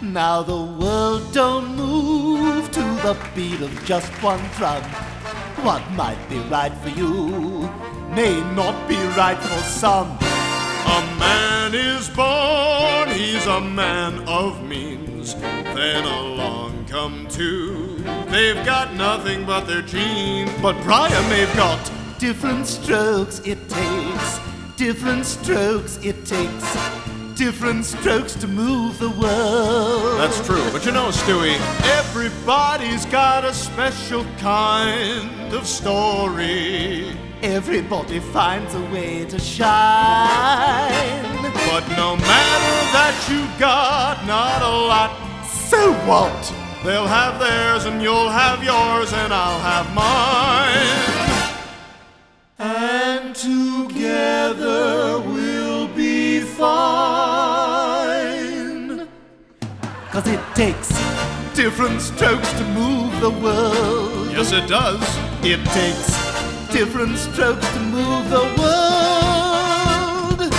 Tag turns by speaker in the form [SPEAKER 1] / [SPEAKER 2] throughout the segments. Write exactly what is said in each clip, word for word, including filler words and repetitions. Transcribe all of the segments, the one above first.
[SPEAKER 1] Now the world don't move to the beat of just one drum. What might be right for you may not be right for some.
[SPEAKER 2] A man is born, he's a man of means. Then along come two, they've got nothing but their genes.
[SPEAKER 1] But Brian, they've got different strokes it takes, different strokes it takes, different strokes to move the world.
[SPEAKER 2] That's true, but you know, Stewie, everybody's got a special kind of story.
[SPEAKER 1] Everybody finds a way to shine.
[SPEAKER 2] But no matter that you got not a lot,
[SPEAKER 1] so what?
[SPEAKER 2] They'll have theirs and you'll have yours and I'll have mine. And together we'll be fine.
[SPEAKER 1] 'Cause it takes different strokes to move the world.
[SPEAKER 2] Yes, it does.
[SPEAKER 1] It takes different strokes to move the world.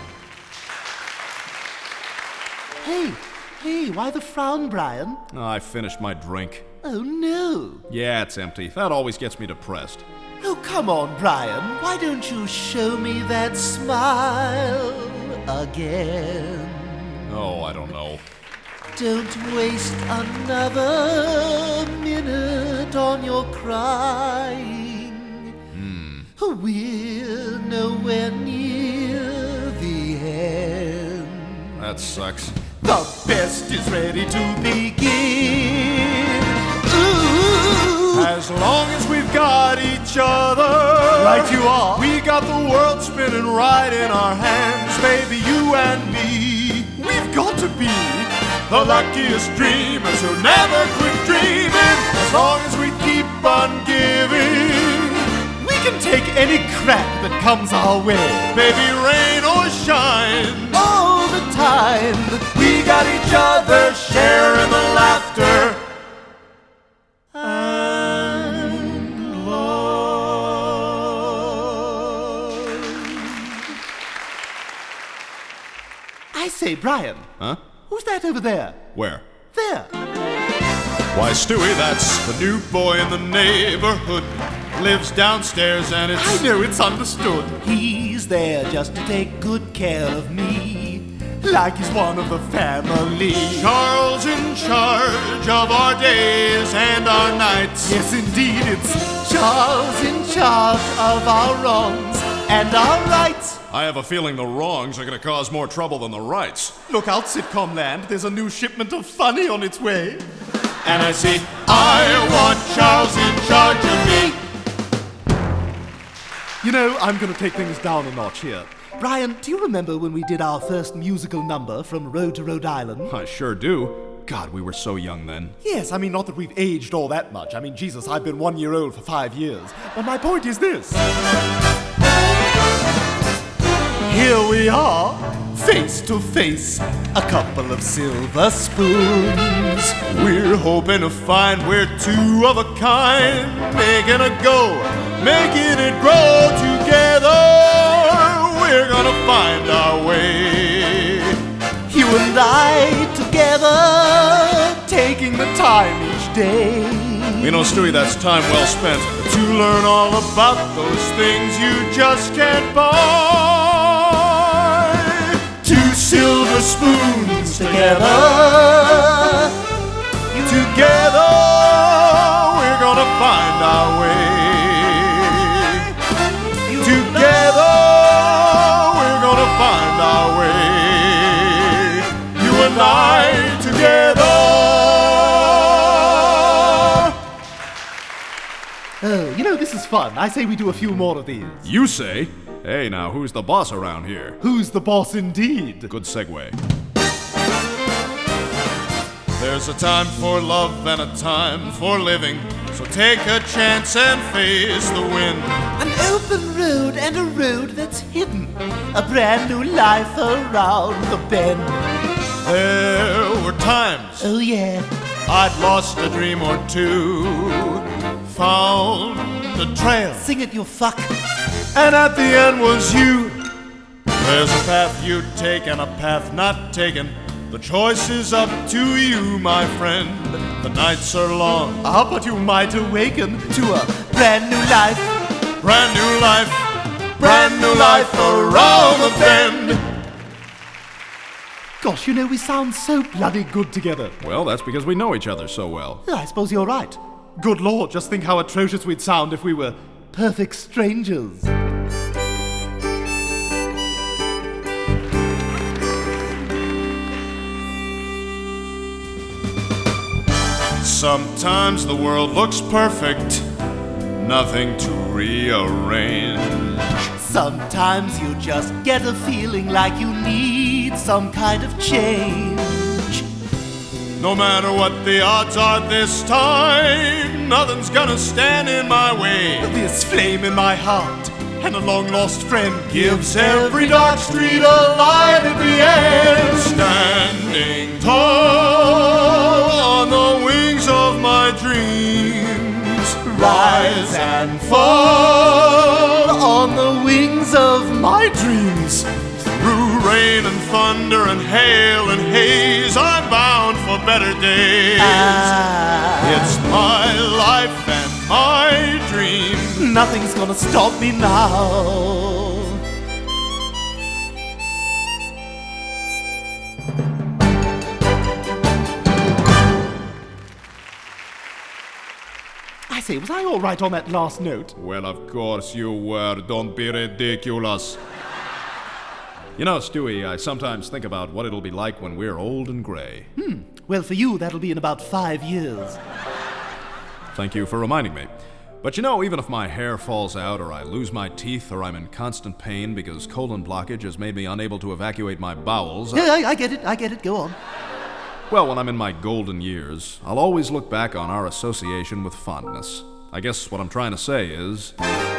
[SPEAKER 1] Hey, hey, why the frown, Brian?
[SPEAKER 2] Oh, I finished my drink.
[SPEAKER 1] Oh, no.
[SPEAKER 2] Yeah, it's empty. That always gets me depressed.
[SPEAKER 1] Oh, come on, Brian. Why don't you show me that smile again?
[SPEAKER 2] Oh, I don't know.
[SPEAKER 1] Don't waste another minute on your crying.
[SPEAKER 2] Hmm.
[SPEAKER 1] We're nowhere near the end.
[SPEAKER 2] That sucks.
[SPEAKER 1] The best is ready to begin. Ooh.
[SPEAKER 2] As long as we've got each other,
[SPEAKER 1] Right you are.
[SPEAKER 2] We got the world spinning right in our hands, baby, you and me. We've got to be the luckiest dreamers who never quit dreaming. As long as we keep on giving,
[SPEAKER 1] We can take any crap that comes our way.
[SPEAKER 2] baby, rain or shine.
[SPEAKER 1] All the time.
[SPEAKER 2] We got each other, sharing the laughter and love.
[SPEAKER 1] I say, Brian.
[SPEAKER 2] Huh?
[SPEAKER 1] Who's that over there?
[SPEAKER 2] Where?
[SPEAKER 1] There.
[SPEAKER 2] Why, Stewie, that's the new boy in the neighborhood. Lives downstairs and it's...
[SPEAKER 1] I know it's understood. He's there just to take good care of me, like he's one of the family.
[SPEAKER 2] Charles in charge of our days and our nights.
[SPEAKER 1] Yes, indeed, it's Charles in charge of our wrongs and our rights.
[SPEAKER 2] I have a feeling the wrongs are going to cause more trouble than the rights.
[SPEAKER 1] Look out, sitcom land. There's a new shipment of funny on its way.
[SPEAKER 2] And I say, I want Charles in charge of me.
[SPEAKER 1] You know, I'm going to take things down a notch here. Brian, do you remember when we did our first musical number from Road to Rhode Island?
[SPEAKER 2] I sure do. God, we were so young then.
[SPEAKER 1] Yes, I mean, not that we've aged all that much. I mean, Jesus, I've been one year old for five years. But my point is this. Here we are, face to face, a couple of silver spoons.
[SPEAKER 2] We're hoping to find we're two of a kind, making a go, making it grow together. We're gonna find our way.
[SPEAKER 1] You and I together, taking the time each day.
[SPEAKER 2] You know, Stewie, that's time well spent to learn all about those things you just can't buy. Two silver spoons together, together we're gonna find our way. Together we're gonna find our way. You and I together.
[SPEAKER 1] Oh, you know, this is fun. I say we do a few more of these.
[SPEAKER 2] You say? Hey, now, who's the boss around here?
[SPEAKER 1] Who's the boss indeed?
[SPEAKER 2] Good segue. There's a time for love and a time for living, so take a chance and face the wind.
[SPEAKER 1] An open road and a road that's hidden, a brand new life around the bend.
[SPEAKER 2] There were times
[SPEAKER 1] Oh yeah,
[SPEAKER 2] I'd lost a dream or two, found a trail,
[SPEAKER 1] sing it, you fuck.
[SPEAKER 2] and at the end was you. There's a path you'd take and a path not taken, The choice is up to you, my friend. The nights are long,
[SPEAKER 1] Ah, but you might awaken to a brand new life.
[SPEAKER 2] brand new life, brand new life around the bend.
[SPEAKER 1] Gosh, you know, we sound so bloody good together.
[SPEAKER 3] Well, that's because we know each other so well.
[SPEAKER 1] Yeah, I suppose you're right. Good Lord, just think how atrocious we'd sound if we were perfect strangers.
[SPEAKER 2] Sometimes the world looks perfect, nothing to rearrange.
[SPEAKER 1] Sometimes you just get a feeling like you need some kind of change.
[SPEAKER 2] No matter what the odds are this time, nothing's gonna stand in my way.
[SPEAKER 1] This flame in my heart and a long-lost friend
[SPEAKER 2] Gives every dark street a light at the end. Standing tall on the wings of my dreams, rise and fall
[SPEAKER 1] on the wings of my dreams.
[SPEAKER 2] through rain and thunder and hail and haze. I'm bound for better days.
[SPEAKER 1] Ah,
[SPEAKER 2] It's my life and my dream.
[SPEAKER 1] nothing's gonna stop me now. I say, was I all right on that last note?
[SPEAKER 2] Well, of course you were. Don't be ridiculous.
[SPEAKER 3] You know, Stewie, I sometimes think about what it'll be like when we're old and gray.
[SPEAKER 1] Well, for you, that'll be in about five years.
[SPEAKER 3] Thank you for reminding me. But you know, even if my hair falls out, or I lose my teeth, or I'm in constant pain because colon blockage has made me unable to evacuate my bowels, I-
[SPEAKER 1] Yeah, I, I get it, I get it, go on.
[SPEAKER 3] well, when I'm in my golden years, I'll always look back on our association with fondness. I guess what I'm trying to say is,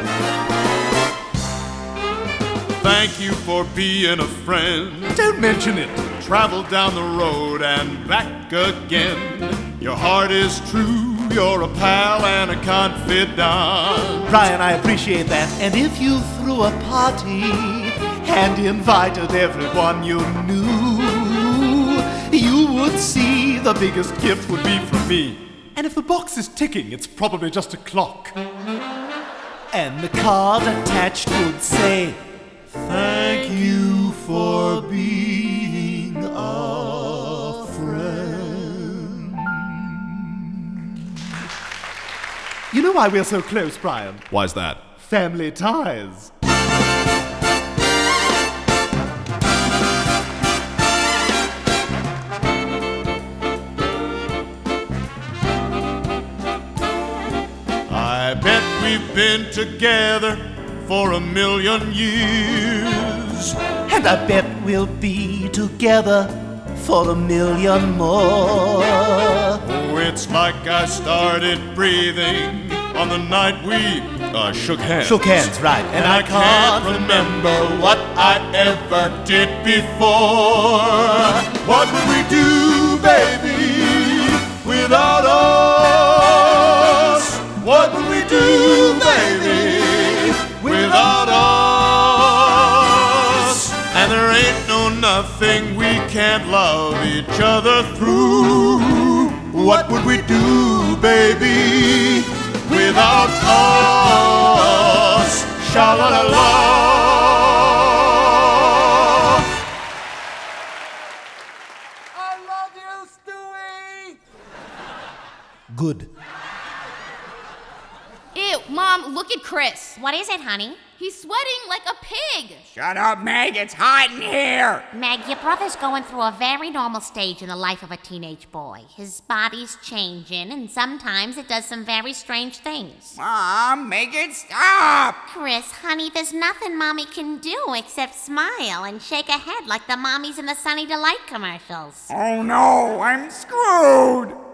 [SPEAKER 2] Thank you for being a friend.
[SPEAKER 1] Don't mention it.
[SPEAKER 2] Travel down the road and back again. Your heart is true, you're a pal and a confidant.
[SPEAKER 1] Brian, I appreciate that. And if you threw a party and invited everyone you knew, you would see the biggest gift would be from me. And if the box is ticking, it's probably just a clock. And the card attached would say, "Thank you for being a friend." You know why we're so close, Brian?
[SPEAKER 3] why's that?
[SPEAKER 1] Family ties.
[SPEAKER 2] I bet we've been together for a million years.
[SPEAKER 1] And I bet we'll be together for a million more.
[SPEAKER 2] Oh, it's like I started breathing on the night we uh, shook hands.
[SPEAKER 1] Shook hands, right.
[SPEAKER 2] And I can't remember what I ever did before. What would we do, baby, without us? What would we do, baby, without us? And there ain't no nothing we can't love each other through. What would we do, baby, without us? Sha-la-la-la.
[SPEAKER 1] Good.
[SPEAKER 4] Ew, Mom, look at Chris.
[SPEAKER 5] What is it, honey?
[SPEAKER 4] He's sweating like a pig.
[SPEAKER 6] Shut up, Meg. It's hot in here.
[SPEAKER 5] Meg, your brother's going through a very normal stage in the life of a teenage boy. His body's changing, and sometimes it does some very strange things.
[SPEAKER 6] Mom, make it stop.
[SPEAKER 5] Chris, honey, there's nothing Mommy can do except smile and shake her head like the mommies in the Sunny Delight commercials.
[SPEAKER 6] Oh no, I'm screwed.